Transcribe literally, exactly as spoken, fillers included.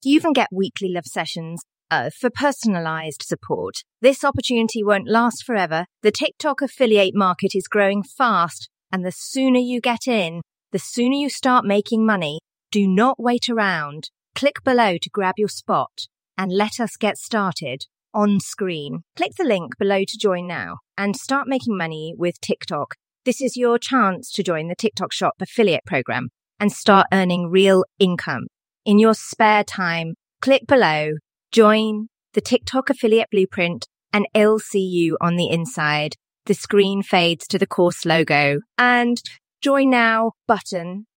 You even get weekly love sessions uh, for personalized support. This opportunity won't last forever. The TikTok affiliate market is growing fast, and the sooner you get in, the sooner you start making money. Do not wait around. Click below to grab your spot and let us get started on screen. Click the link below to join now and start making money with TikTok. This is your chance to join the TikTok Shop affiliate program and start earning real income. In your spare time, click below, join the TikTok affiliate blueprint, and I'll see you on the inside. The screen fades to the course logo and join now button